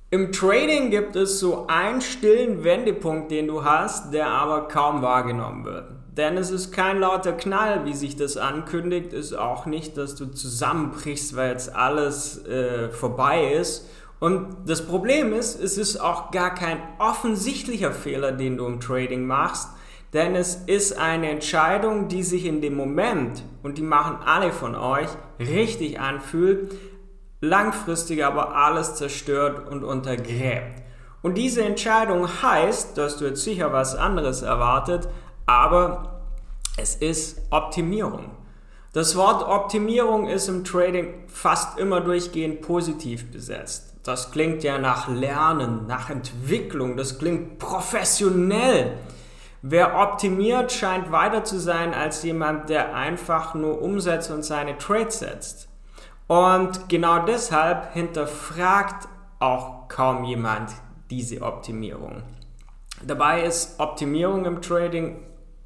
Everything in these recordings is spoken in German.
Im Trading gibt es so einen stillen Wendepunkt, den du hast, der aber kaum wahrgenommen wird. Denn es ist kein lauter Knall, wie sich das ankündigt, ist auch nicht, dass du zusammenbrichst, weil jetzt alles vorbei ist. Und das Problem ist, es ist auch gar kein offensichtlicher Fehler, den du im Trading machst, denn es ist eine Entscheidung, die sich in dem Moment, und die machen alle von euch, richtig anfühlt, langfristig aber alles zerstört und untergräbt. Und diese Entscheidung heißt, dass du jetzt sicher was anderes erwartet, aber es ist Optimierung. Das Wort Optimierung ist im Trading fast immer durchgehend positiv besetzt. Das klingt ja nach Lernen, nach Entwicklung, das klingt professionell. Wer optimiert, scheint weiter zu sein als jemand, der einfach nur umsetzt und seine Trades setzt. Und genau deshalb hinterfragt auch kaum jemand diese Optimierung. Dabei ist Optimierung im Trading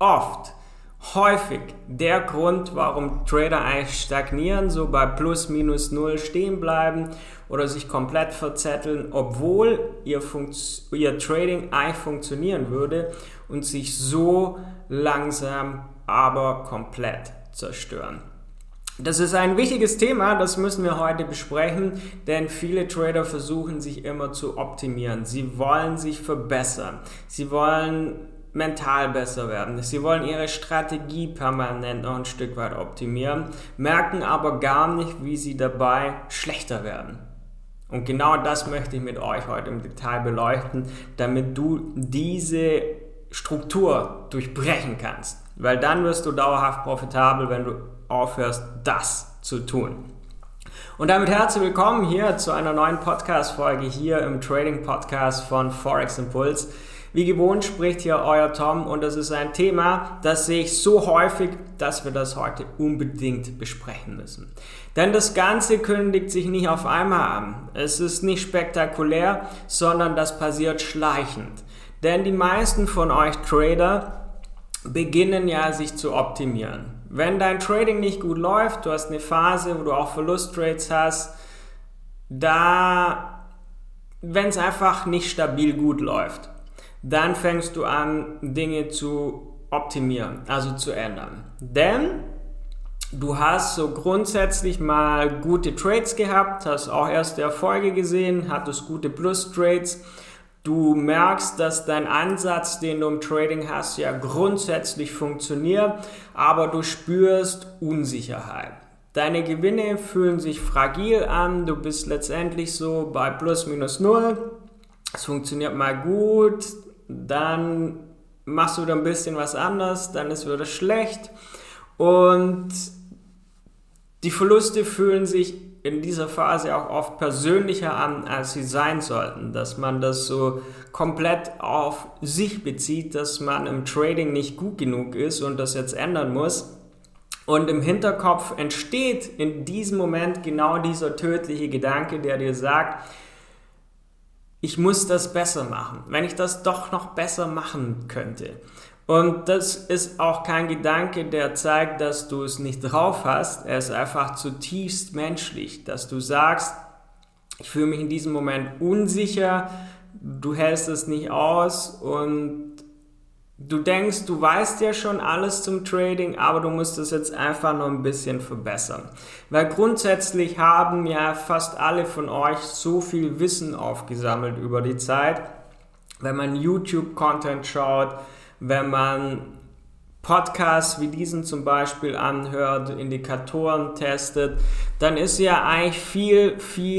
häufig der Grund, warum Trader eigentlich stagnieren, so bei plus minus null stehen bleiben oder sich komplett verzetteln, obwohl ihr Trading eigentlich funktionieren würde und sich so langsam aber komplett zerstören. Das ist ein wichtiges Thema, das müssen wir heute besprechen, denn viele Trader versuchen sich immer zu optimieren. Sie wollen sich verbessern, sie wollen mental besser werden, sie wollen ihre Strategie permanent noch ein Stück weit optimieren, merken aber gar nicht, wie sie dabei schlechter werden. Und genau das möchte ich mit euch heute im Detail beleuchten, damit du diese Struktur durchbrechen kannst, weil dann wirst du dauerhaft profitabel, wenn du aufhörst, das zu tun. Und damit herzlich willkommen hier zu einer neuen Podcast-Folge hier im Trading-Podcast von Forex Impuls. Wie gewohnt spricht hier euer Tom und das ist ein Thema, das sehe ich so häufig, dass wir das heute unbedingt besprechen müssen. Denn das Ganze kündigt sich nicht auf einmal an. Es ist nicht spektakulär, sondern das passiert schleichend. Denn die meisten von euch Trader beginnen ja sich zu optimieren. Wenn dein Trading nicht gut läuft, du hast eine Phase, wo du auch Verlusttrades hast, wenn es einfach nicht stabil gut läuft, dann fängst du an, Dinge zu optimieren, also zu ändern. Denn du hast so grundsätzlich mal gute Trades gehabt, hast auch erste Erfolge gesehen, hattest gute Plus-Trades. Du merkst, dass dein Ansatz, den du im Trading hast, ja grundsätzlich funktioniert, aber du spürst Unsicherheit. Deine Gewinne fühlen sich fragil an, du bist letztendlich so bei plus minus null. Es funktioniert mal gut, dann machst du wieder ein bisschen was anderes, dann ist wieder schlecht und die Verluste fühlen sich in dieser Phase auch oft persönlicher an, als sie sein sollten, dass man das so komplett auf sich bezieht, dass man im Trading nicht gut genug ist und das jetzt ändern muss. Und im Hinterkopf entsteht in diesem Moment genau dieser tödliche Gedanke, der dir sagt, ich muss das besser machen, wenn ich das doch noch besser machen könnte. Und das ist auch kein Gedanke, der zeigt, dass du es nicht drauf hast. Er ist einfach zutiefst menschlich, dass du sagst, ich fühle mich in diesem Moment unsicher, du hältst es nicht aus und du denkst, du weißt ja schon alles zum Trading, aber du musst es jetzt einfach noch ein bisschen verbessern. Weil grundsätzlich haben ja fast alle von euch so viel Wissen aufgesammelt über die Zeit. Wenn man YouTube-Content schaut, wenn man Podcasts wie diesen zum Beispiel anhört, Indikatoren testet, dann ist ja eigentlich viel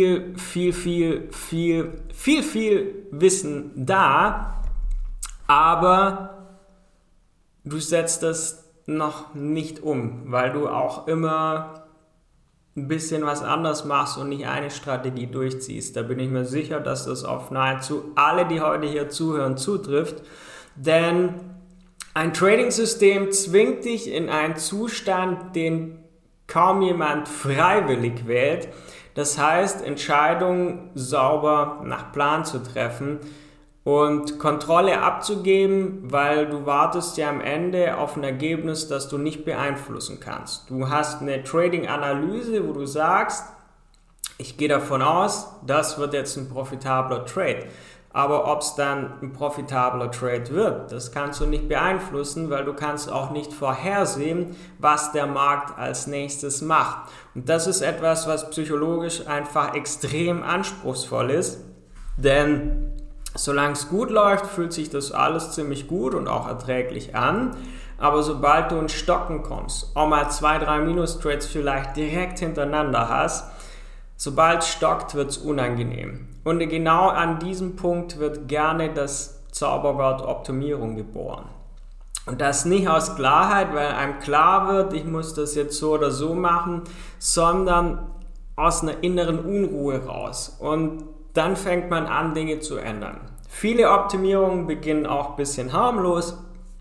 Wissen da, aber du setzt das noch nicht um, weil du auch immer ein bisschen was anderes machst und nicht eine Strategie durchziehst. Da bin ich mir sicher, dass das auf nahezu alle, die heute hier zuhören, zutrifft, denn ein Trading-System zwingt dich in einen Zustand, den kaum jemand freiwillig wählt. Das heißt, Entscheidungen sauber nach Plan zu treffen und Kontrolle abzugeben, weil du wartest ja am Ende auf ein Ergebnis, das du nicht beeinflussen kannst. Du hast eine Trading-Analyse, wo du sagst, ich gehe davon aus, das wird jetzt ein profitabler Trade. Aber ob es dann ein profitabler Trade wird, das kannst du nicht beeinflussen, weil du kannst auch nicht vorhersehen, was der Markt als nächstes macht. Und das ist etwas, was psychologisch einfach extrem anspruchsvoll ist, denn solange es gut läuft, fühlt sich das alles ziemlich gut und auch erträglich an. Aber sobald du ins Stocken kommst, auch mal 2-3 Minus-Trades vielleicht direkt hintereinander hast, sobald es stockt, wird es unangenehm. Und genau an diesem Punkt wird gerne das Zauberwort Optimierung geboren. Und das nicht aus Klarheit, weil einem klar wird, ich muss das jetzt so oder so machen, sondern aus einer inneren Unruhe raus. Und dann fängt man an, Dinge zu ändern. Viele Optimierungen beginnen auch ein bisschen harmlos.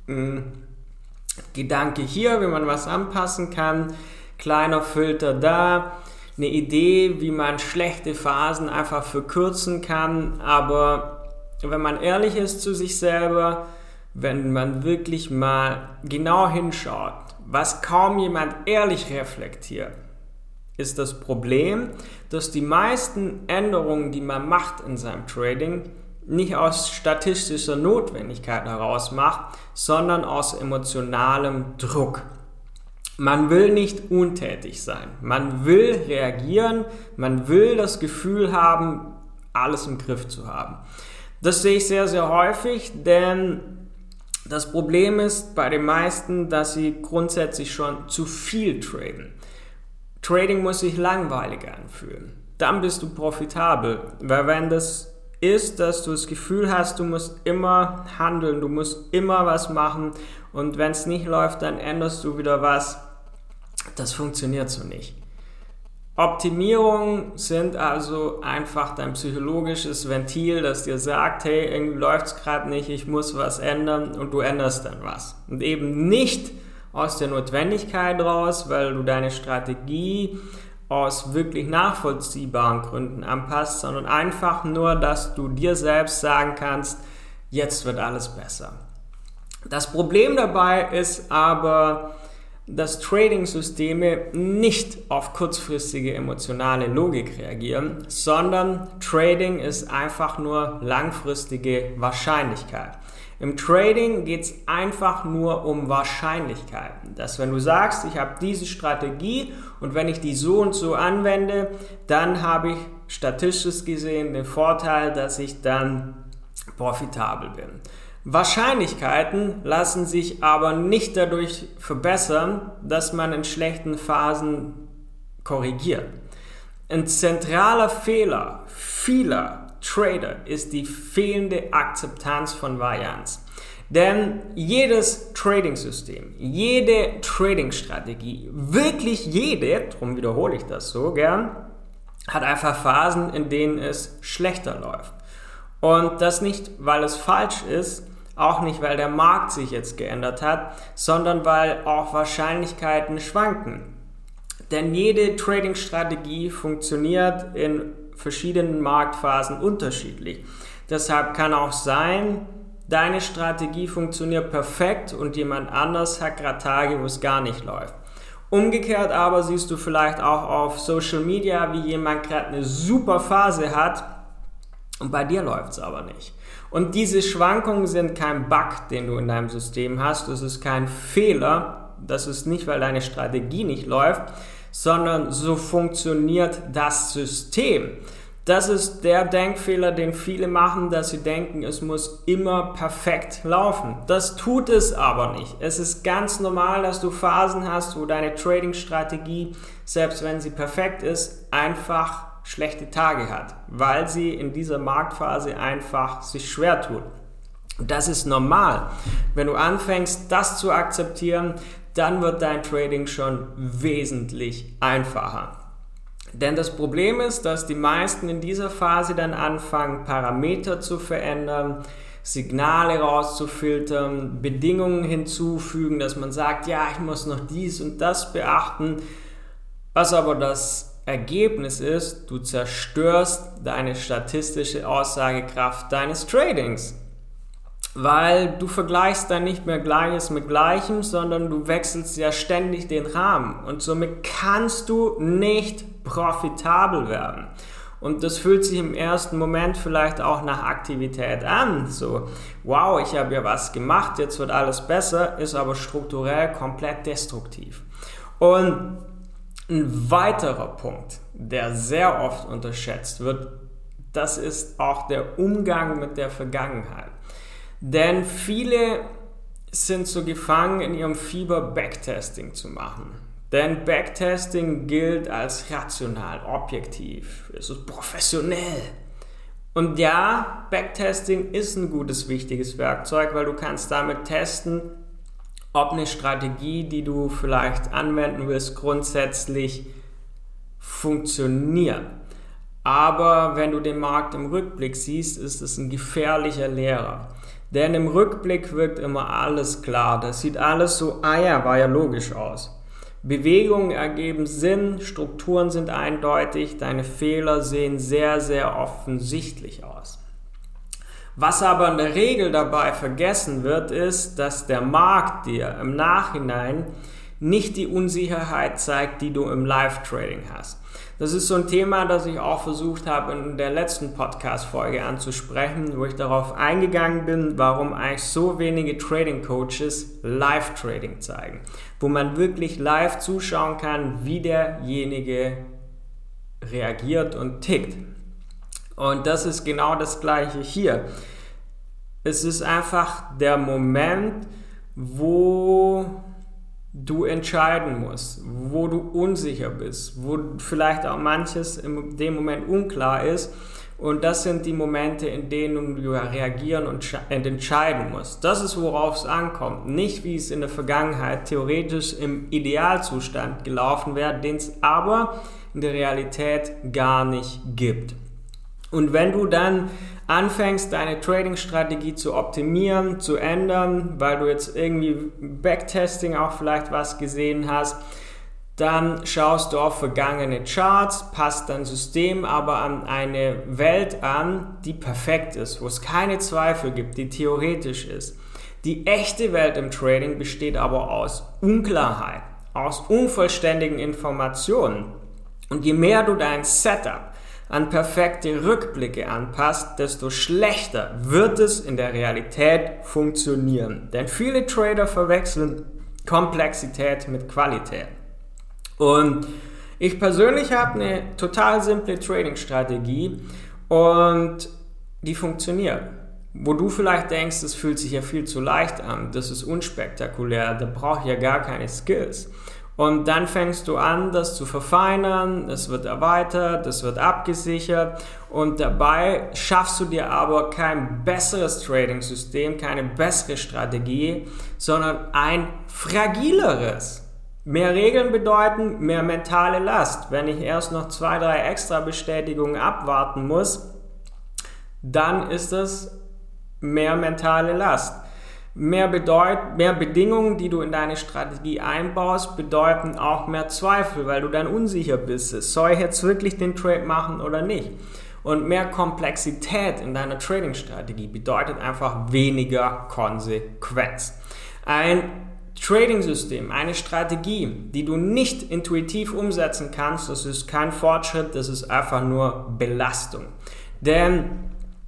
Gedanke hier, wie man was anpassen kann, kleiner Filter da, eine Idee, wie man schlechte Phasen einfach verkürzen kann, aber wenn man ehrlich ist zu sich selber, wenn man wirklich mal genau hinschaut, was kaum jemand ehrlich reflektiert, ist das Problem, dass die meisten Änderungen, die man macht in seinem Trading, nicht aus statistischer Notwendigkeit heraus macht, sondern aus emotionalem Druck. Man will nicht untätig sein, man will reagieren, man will das Gefühl haben, alles im Griff zu haben. Das sehe ich sehr, sehr häufig, denn das Problem ist bei den meisten, dass sie grundsätzlich schon zu viel traden. Trading muss sich langweilig anfühlen, dann bist du profitabel, weil wenn das ist, dass du das Gefühl hast, du musst immer handeln, du musst immer was machen und wenn es nicht läuft, dann änderst du wieder was. Das funktioniert so nicht. Optimierungen sind also einfach dein psychologisches Ventil, das dir sagt, hey, irgendwie läuft es gerade nicht, ich muss was ändern und du änderst dann was. Und eben nicht aus der Notwendigkeit raus, weil du deine Strategie aus wirklich nachvollziehbaren Gründen anpasst, sondern einfach nur, dass du dir selbst sagen kannst, jetzt wird alles besser. Das Problem dabei ist aber, dass Trading-Systeme nicht auf kurzfristige emotionale Logik reagieren, sondern Trading ist einfach nur langfristige Wahrscheinlichkeit. Im Trading geht es einfach nur um Wahrscheinlichkeiten. Dass wenn du sagst, ich habe diese Strategie und wenn ich die so und so anwende, dann habe ich statistisch gesehen den Vorteil, dass ich dann profitabel bin. Wahrscheinlichkeiten lassen sich aber nicht dadurch verbessern, dass man in schlechten Phasen korrigiert. Ein zentraler Fehler vieler Trader ist die fehlende Akzeptanz von Varianz. Denn jedes Trading-System, jede Trading-Strategie, wirklich jede, darum wiederhole ich das so gern, hat einfach Phasen, in denen es schlechter läuft. Und das nicht, weil es falsch ist, auch nicht, weil der Markt sich jetzt geändert hat, sondern weil auch Wahrscheinlichkeiten schwanken. Denn jede Trading-Strategie funktioniert in verschiedenen Marktphasen unterschiedlich. Deshalb kann auch sein, deine Strategie funktioniert perfekt und jemand anders hat gerade Tage, wo es gar nicht läuft. Umgekehrt aber siehst du vielleicht auch auf Social Media, wie jemand gerade eine super Phase hat und bei dir läuft es aber nicht. Und diese Schwankungen sind kein Bug, den du in deinem System hast, das ist kein Fehler, das ist nicht, weil deine Strategie nicht läuft, sondern so funktioniert das System. Das ist der Denkfehler, den viele machen, dass sie denken, es muss immer perfekt laufen. Das tut es aber nicht. Es ist ganz normal, dass du Phasen hast, wo deine Trading-Strategie, selbst wenn sie perfekt ist, einfach schlechte Tage hat, weil sie in dieser Marktphase einfach sich schwer tut. Und das ist normal. Wenn du anfängst, das zu akzeptieren, dann wird dein Trading schon wesentlich einfacher. Denn das Problem ist, dass die meisten in dieser Phase dann anfangen, Parameter zu verändern, Signale rauszufiltern, Bedingungen hinzufügen, dass man sagt, ja, ich muss noch dies und das beachten. Was aber das Ergebnis ist, du zerstörst deine statistische Aussagekraft deines Tradings. Weil du vergleichst dann nicht mehr Gleiches mit Gleichem, sondern du wechselst ja ständig den Rahmen und somit kannst du nicht nicht profitabel werden. Und das fühlt sich im ersten Moment vielleicht auch nach Aktivität an. So, wow, ich habe ja was gemacht, jetzt wird alles besser, ist aber strukturell komplett destruktiv. Und ein weiterer Punkt, der sehr oft unterschätzt wird, das ist auch der Umgang mit der Vergangenheit. Denn viele sind so gefangen in ihrem Fieber, Backtesting zu machen. Denn Backtesting gilt als rational, objektiv, es ist professionell. Und ja, Backtesting ist ein gutes, wichtiges Werkzeug, weil du kannst damit testen, ob eine Strategie, die du vielleicht anwenden willst, grundsätzlich funktioniert. Aber wenn du den Markt im Rückblick siehst, ist es ein gefährlicher Lehrer. Denn im Rückblick wirkt immer alles klar. Das sieht alles so, war ja logisch aus. Bewegungen ergeben Sinn, Strukturen sind eindeutig, deine Fehler sehen sehr, sehr offensichtlich aus. Was aber in der Regel dabei vergessen wird, ist, dass der Markt dir im Nachhinein nicht die Unsicherheit zeigt, die du im Live-Trading hast. Das ist so ein Thema, das ich auch versucht habe in der letzten Podcast-Folge anzusprechen, wo ich darauf eingegangen bin, warum eigentlich so wenige Trading-Coaches Live-Trading zeigen, wo man wirklich live zuschauen kann, wie derjenige reagiert und tickt. Und das ist genau das Gleiche hier. Es ist einfach der Moment, wo du entscheiden musst, wo du unsicher bist, wo vielleicht auch manches in dem Moment unklar ist. Und das sind die Momente, in denen du reagieren und entscheiden musst. Das ist, worauf es ankommt. Nicht, wie es in der Vergangenheit theoretisch im Idealzustand gelaufen wäre, den es aber in der Realität gar nicht gibt. Und wenn du dann anfängst, deine Trading-Strategie zu optimieren, zu ändern, weil du jetzt irgendwie Backtesting auch vielleicht was gesehen hast, dann schaust du auf vergangene Charts, passt dein System aber an eine Welt an, die perfekt ist, wo es keine Zweifel gibt, die theoretisch ist. Die echte Welt im Trading besteht aber aus Unklarheit, aus unvollständigen Informationen. Und je mehr du dein Setup an perfekte Rückblicke anpasst, desto schlechter wird es in der Realität funktionieren. Denn viele Trader verwechseln Komplexität mit Qualität. Und ich persönlich habe eine total simple Trading-Strategie und die funktioniert. Wo du vielleicht denkst, es fühlt sich ja viel zu leicht an, das ist unspektakulär, da brauche ich ja gar keine Skills. Und dann fängst du an, das zu verfeinern, es wird erweitert, es wird abgesichert und dabei schaffst du dir aber kein besseres Trading-System, keine bessere Strategie, sondern ein fragileres. Mehr Regeln bedeuten mehr mentale Last. Wenn ich erst noch 2, 3 extra Bestätigungen abwarten muss, dann ist das mehr mentale Last. Mehr Bedingungen, die du in deine Strategie einbaust, bedeuten auch mehr Zweifel, weil du dann unsicher bist. Soll ich jetzt wirklich den Trade machen oder nicht? Und mehr Komplexität in deiner Trading-Strategie bedeutet einfach weniger Konsequenz. Ein Trading-System, eine Strategie, die du nicht intuitiv umsetzen kannst, das ist kein Fortschritt, das ist einfach nur Belastung. Denn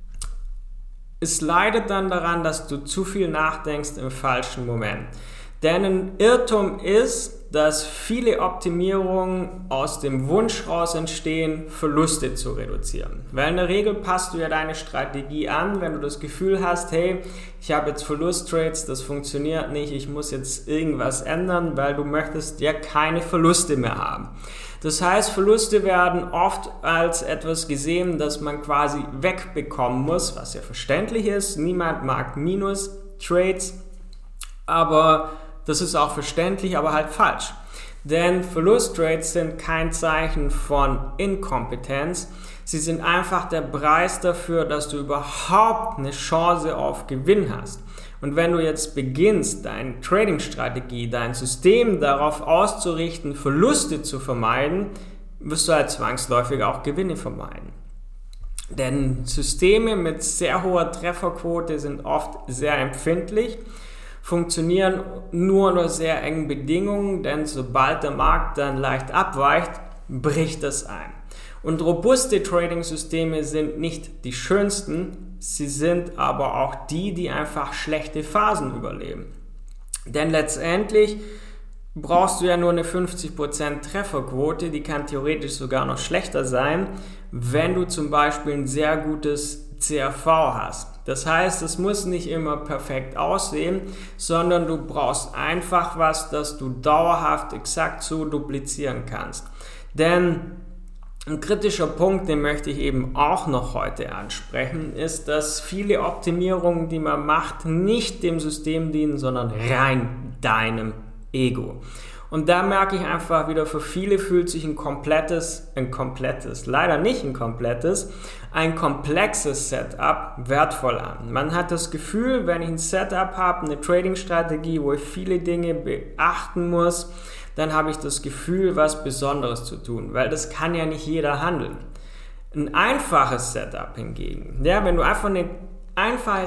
es leidet dann daran, dass du zu viel nachdenkst im falschen Moment. Denn ein Irrtum ist, dass viele Optimierungen aus dem Wunsch raus entstehen, Verluste zu reduzieren. Weil in der Regel passt du ja deine Strategie an, wenn du das Gefühl hast, hey, ich habe jetzt Verlusttrades, das funktioniert nicht, ich muss jetzt irgendwas ändern, weil du möchtest ja keine Verluste mehr haben. Das heißt, Verluste werden oft als etwas gesehen, das man quasi wegbekommen muss, was ja verständlich ist. Niemand mag Minus-Trades, aber das ist auch verständlich, aber halt falsch. Denn Verlusttrades sind kein Zeichen von Inkompetenz. Sie sind einfach der Preis dafür, dass du überhaupt eine Chance auf Gewinn hast. Und wenn du jetzt beginnst, deine Trading-Strategie, dein System darauf auszurichten, Verluste zu vermeiden, wirst du halt zwangsläufig auch Gewinne vermeiden. Denn Systeme mit sehr hoher Trefferquote sind oft sehr empfindlich, funktionieren nur unter sehr engen Bedingungen, denn sobald der Markt dann leicht abweicht, bricht es ein. Und robuste Trading-Systeme sind nicht die schönsten, sie sind aber auch die einfach schlechte Phasen überleben. Denn letztendlich brauchst du ja nur eine 50% Trefferquote, die kann theoretisch sogar noch schlechter sein, wenn du zum Beispiel ein sehr gutes CAV hast. Das heißt, es muss nicht immer perfekt aussehen, sondern du brauchst einfach was, das du dauerhaft exakt so duplizieren kannst. Denn ein kritischer Punkt, den möchte ich eben auch noch heute ansprechen, ist, dass viele Optimierungen, die man macht, nicht dem System dienen, sondern rein deinem Ego. Und da merke ich einfach wieder, für viele fühlt sich ein komplexes Setup wertvoll an. Man hat das Gefühl, wenn ich ein Setup habe, eine Trading-Strategie, wo ich viele Dinge beachten muss, dann habe ich das Gefühl, was Besonderes zu tun, weil das kann ja nicht jeder handeln. Ein einfaches Setup hingegen, ja, wenn du einfach eine einfache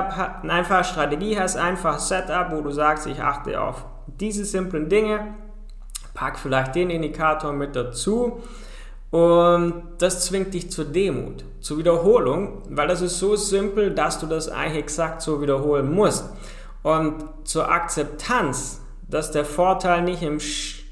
Strategie hast, einfaches Setup, wo du sagst, ich achte auf diese simplen Dinge, pack vielleicht den Indikator mit dazu und das zwingt dich zur Demut, zur Wiederholung, weil das ist so simpel, dass du das eigentlich exakt so wiederholen musst. Und zur Akzeptanz, dass der Vorteil nicht im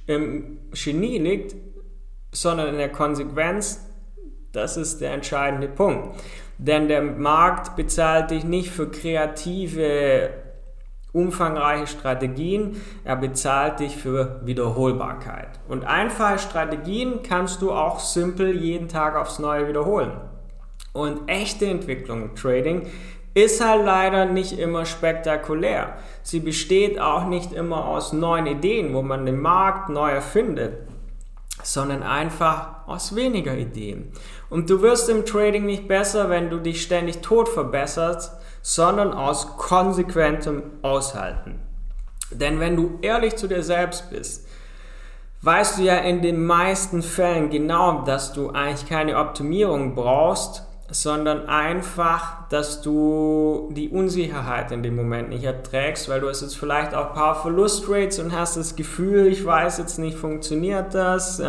Genie liegt, sondern in der Konsequenz, das ist der entscheidende Punkt. Denn der Markt bezahlt dich nicht für kreative, umfangreiche Strategien, er bezahlt dich für Wiederholbarkeit. Und einfache Strategien kannst du auch simpel jeden Tag aufs Neue wiederholen. Und echte Entwicklung im Trading ist halt leider nicht immer spektakulär. Sie besteht auch nicht immer aus neuen Ideen, wo man den Markt neu erfindet, sondern einfach aus weniger Ideen. Und du wirst im Trading nicht besser, wenn du dich ständig tot verbesserst, sondern aus konsequentem Aushalten. Denn wenn du ehrlich zu dir selbst bist, weißt du ja in den meisten Fällen genau, dass du eigentlich keine Optimierung brauchst, sondern einfach, dass du die Unsicherheit in dem Moment nicht erträgst, weil du hast jetzt vielleicht auch ein paar Verlustrates und hast das Gefühl, ich weiß jetzt nicht, funktioniert das,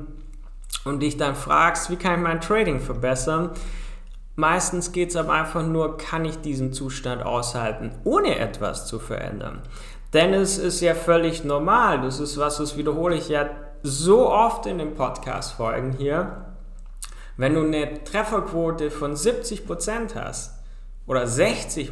und dich dann fragst, wie kann ich mein Trading verbessern? Meistens geht es aber einfach nur, kann ich diesen Zustand aushalten, ohne etwas zu verändern? Denn es ist ja völlig normal, das ist was, das wiederhole ich ja so oft in den Podcast-Folgen hier. Wenn du eine Trefferquote von 70% hast oder 60%,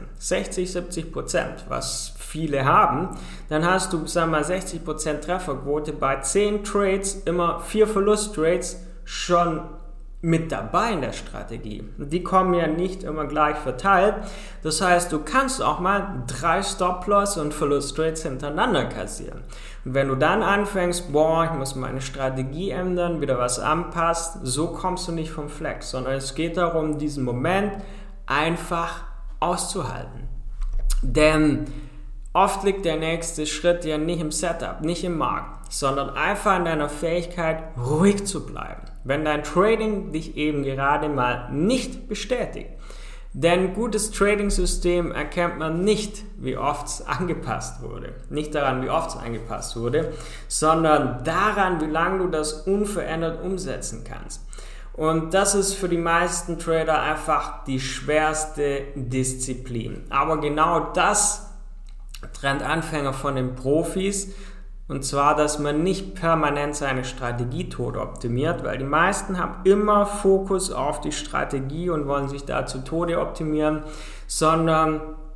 60-70%, was viele haben, dann hast du, sagen wir mal, 60% Trefferquote bei 10 Trades, immer 4 Verlusttrades schon mit dabei in der Strategie. Die kommen ja nicht immer gleich verteilt. Das heißt, du kannst auch mal 3 Stop-Loss und Verlusttrades hintereinander kassieren. Und wenn du dann anfängst, ich muss meine Strategie ändern, wieder was anpasst, so kommst du nicht vom Fleck, sondern es geht darum, diesen Moment einfach auszuhalten. Denn oft liegt der nächste Schritt ja nicht im Setup, nicht im Markt, sondern einfach in deiner Fähigkeit, ruhig zu bleiben, wenn dein Trading dich eben gerade mal nicht bestätigt. Denn gutes Trading-System erkennt man nicht, wie oft es angepasst wurde. Nicht daran, wie oft es angepasst wurde, sondern daran, wie lange du das unverändert umsetzen kannst. Und das ist für die meisten Trader einfach die schwerste Disziplin. Aber genau das trennt Anfänger von den Profis. Und zwar, dass man nicht permanent seine Strategie tot optimiert, weil die meisten haben immer Fokus auf die Strategie und wollen sich da zu Tode optimieren, sondern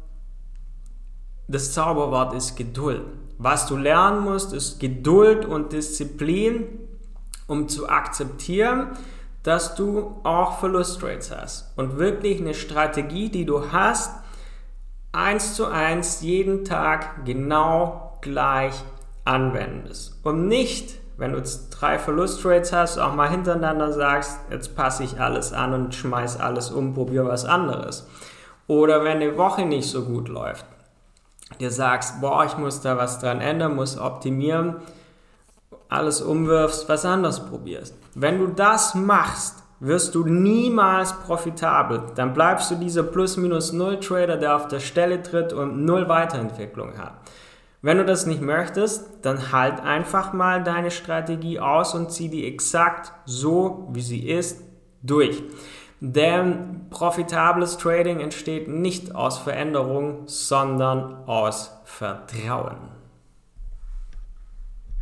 das Zauberwort ist Geduld. Was du lernen musst, ist Geduld und Disziplin, um zu akzeptieren, dass du auch Verlustrates hast. Und wirklich eine Strategie, die du hast, 1:1 jeden Tag genau gleich anwendest. Und nicht, wenn du jetzt 3 Verlustrates hast, auch mal hintereinander sagst, jetzt passe ich alles an und schmeiß alles um, probiere was anderes. Oder wenn eine Woche nicht so gut läuft, dir sagst, ich muss da was dran ändern, muss optimieren, alles umwirfst, was anderes probierst. Wenn du das machst, wirst du niemals profitabel. Dann bleibst du dieser Plus-Minus-Null-Trader, der auf der Stelle tritt und 0 Weiterentwicklung hat. Wenn du das nicht möchtest, dann halt einfach mal deine Strategie aus und zieh die exakt so, wie sie ist, durch. Denn profitables Trading entsteht nicht aus Veränderung, sondern aus Vertrauen.